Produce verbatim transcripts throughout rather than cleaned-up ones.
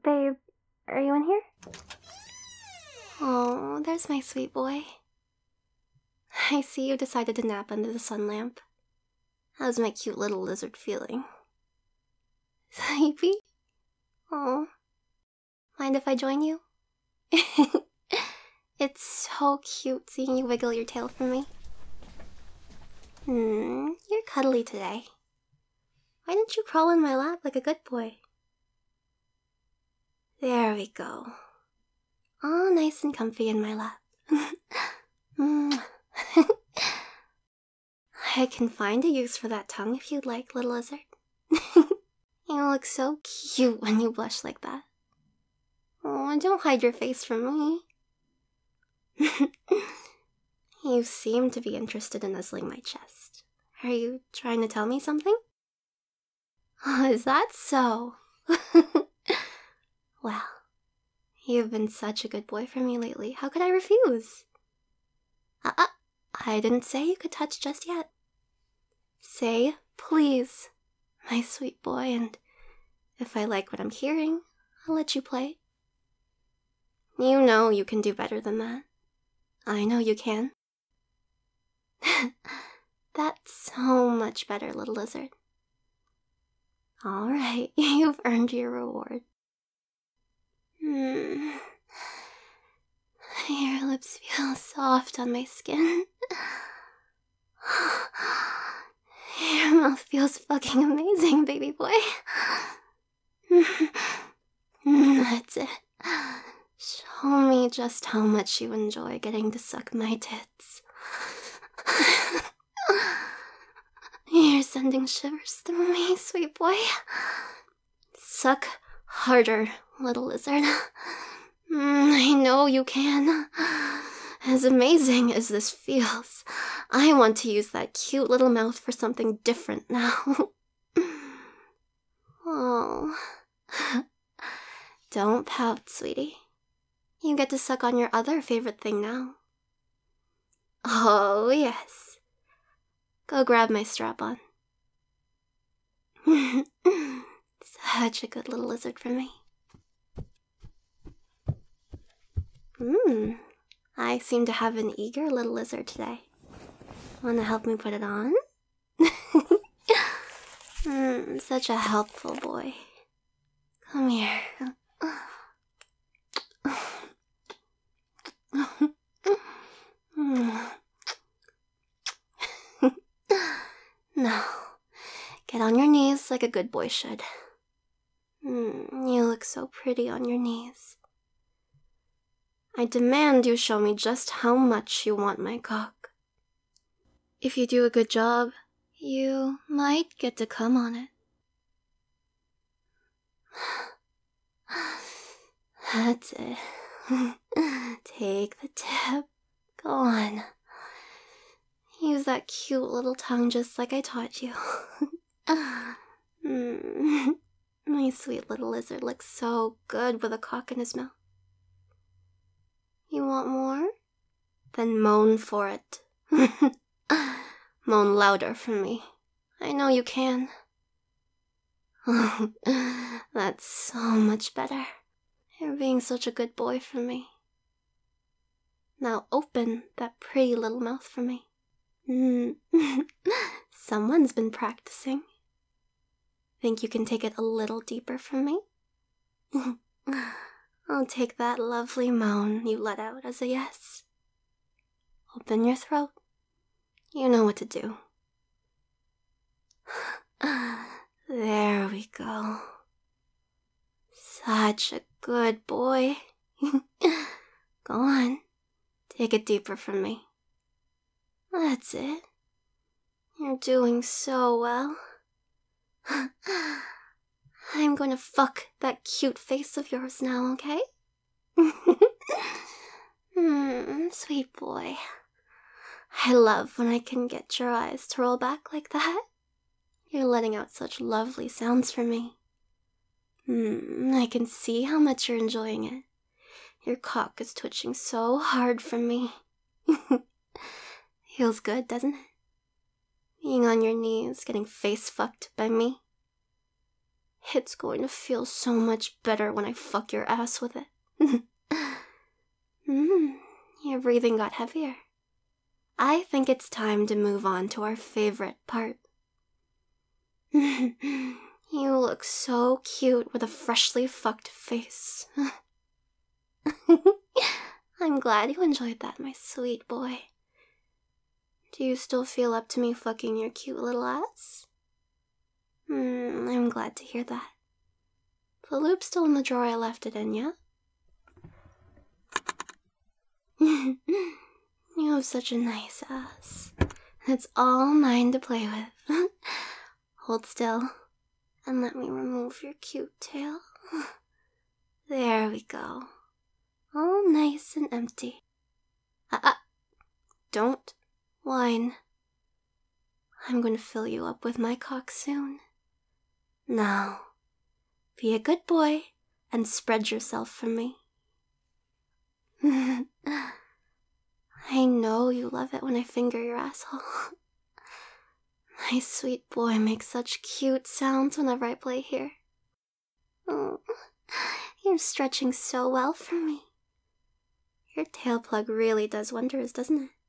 Babe, are you in here? Oh, there's my sweet boy. I see you decided to nap under the sun lamp. How's my cute little lizard feeling? Sleepy? Oh. Mind if I join you? It's so cute seeing you wiggle your tail for me. Hmm, you're cuddly today. Why didn't you crawl in my lap like a good boy? There we go. All nice and comfy in my lap. mm. I can find a use for that tongue if you'd like, little lizard. You look so cute when you blush like that. Oh, don't hide your face from me. You seem to be interested in nuzzling my chest. Are you trying to tell me something? Oh, is that so? Well, you've been such a good boy for me lately. How could I refuse? Uh-uh. I didn't say you could touch just yet. Say please, my sweet boy, and if I like what I'm hearing, I'll let you play. You know you can do better than that. I know you can. That's so much better, little lizard. All right, you've earned your reward. Hmm. Your lips feel soft on my skin. Your mouth feels fucking amazing, baby boy. That's it. Show me just how much you enjoy getting to suck my tits. You're sending shivers through me, sweet boy. Suck harder, little lizard. I know you can. As amazing as this feels, I want to use that cute little mouth for something different now. Oh. Don't pout, sweetie. You get to suck on your other favorite thing now. Oh, yes. Go grab my strap-on. Such a good little lizard for me. Hmm. I seem to have an eager little lizard today. Wanna help me put it on? mm, such a helpful boy. Come here. Now, get on your knees like a good boy should. Mm, you look so pretty on your knees. I demand you show me just how much you want my cock. If you do a good job, you might get to come on it. That's it. Take the tip. Go on. Use that cute little tongue just like I taught you. mm. My sweet little lizard looks so good with a cock in his mouth. You want more? Then moan for it. Moan louder for me. I know you can. That's so much better. You're being such a good boy for me. Now open that pretty little mouth for me. Mm. Someone's been practicing. Think you can take it a little deeper from me? I'll take that lovely moan you let out as a yes. Open your throat. You know what to do. There we go. Such a good boy. Go on. Take it deeper from me. That's it. You're doing so well. I'm going to fuck that cute face of yours now, okay? Hmm, sweet boy. I love when I can get your eyes to roll back like that. You're letting out such lovely sounds for me. Hmm, I can see how much you're enjoying it. Your cock is twitching so hard for me. Feels good, doesn't it? Being on your knees, getting face fucked by me. It's going to feel so much better when I fuck your ass with it. mm, your breathing got heavier. I think it's time to move on to our favorite part. You look so cute with a freshly fucked face. I'm glad you enjoyed that, my sweet boy. Do you still feel up to me fucking your cute little ass? Hmm, I'm glad to hear that. The loop's still in the drawer I left it in, yeah? You have such a nice ass. It's all mine to play with. Hold still, and let me remove your cute tail. There we go. All nice and empty. Ah, uh, uh, don't whine. I'm going to fill you up with my cock soon. Now, be a good boy and spread yourself for me. I know you love it when I finger your asshole. My sweet boy makes such cute sounds whenever I play here. Oh, you're stretching so well for me. Your tail plug really does wonders, doesn't it?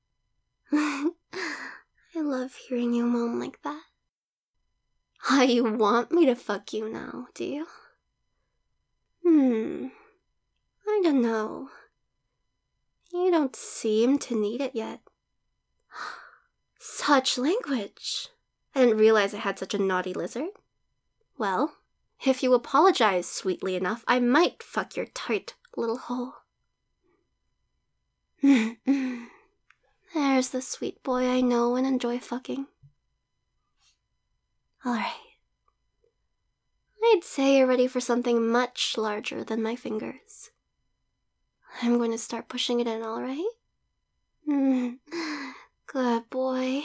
I love hearing you moan like that. Ah, you want me to fuck you now, do you? Hmm, I don't know. You don't seem to need it yet. Such language! I didn't realize I had such a naughty lizard. Well, if you apologize sweetly enough, I might fuck your tight little hole. There's the sweet boy I know and enjoy fucking. Alright. I'd say you're ready for something much larger than my fingers. I'm going to start pushing it in, alright? Mm, good boy.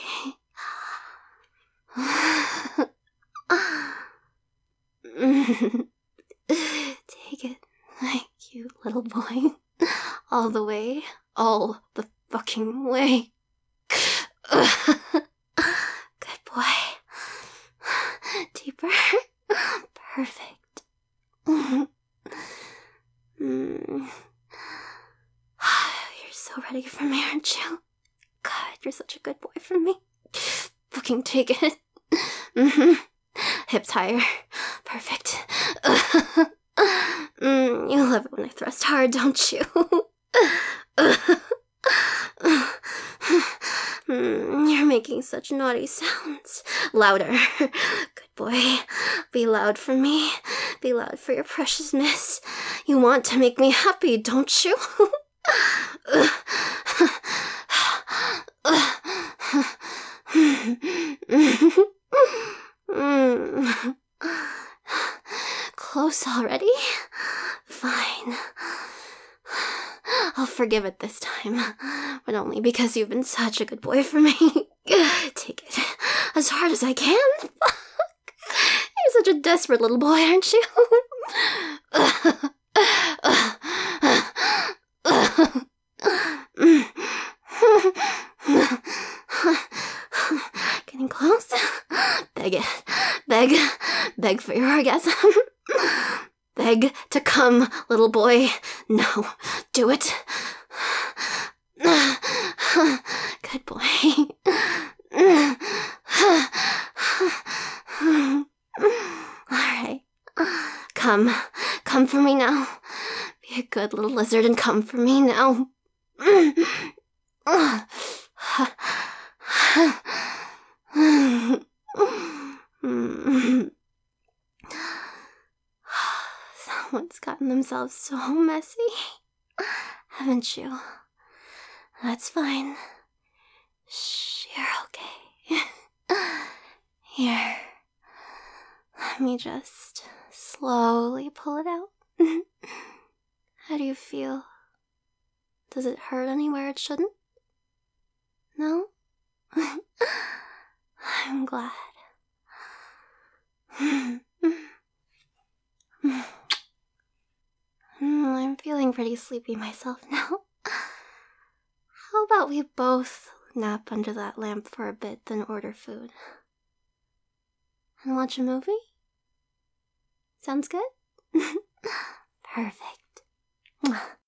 Take it, my cute little boy. All the way. All the fucking way. Good boy. Deeper. Perfect. Mm. You're so ready for me, aren't you? God, you're such a good boy for me. Fucking take it. Mm-hmm. Hips higher. Perfect. Mm, you love it when I thrust hard, don't you? Mm, you're making such naughty sounds. Louder. Good boy. Be loud for me. Be loud for your precious miss. You want to make me happy, don't you? Close already? Fine. I'll forgive it this time, but only because you've been such a good boy for me. Take it as hard as I can. You're such a desperate little boy, aren't you? Getting close. Beg it. Beg. Beg for your orgasm. Beg to come, little boy. No. Do it. Good boy. Alright. Come. Come for me now. Be a good little lizard and come for me now. Someone's gotten themselves so messy. Haven't you? That's fine. Shh, you're okay. Here. Let me just slowly pull it out. How do you feel? Does it hurt anywhere it shouldn't? No? I'm glad. I'm feeling pretty sleepy myself now. How about we both nap under that lamp for a bit, then order food? And watch a movie? Sounds good? Perfect. Mwah.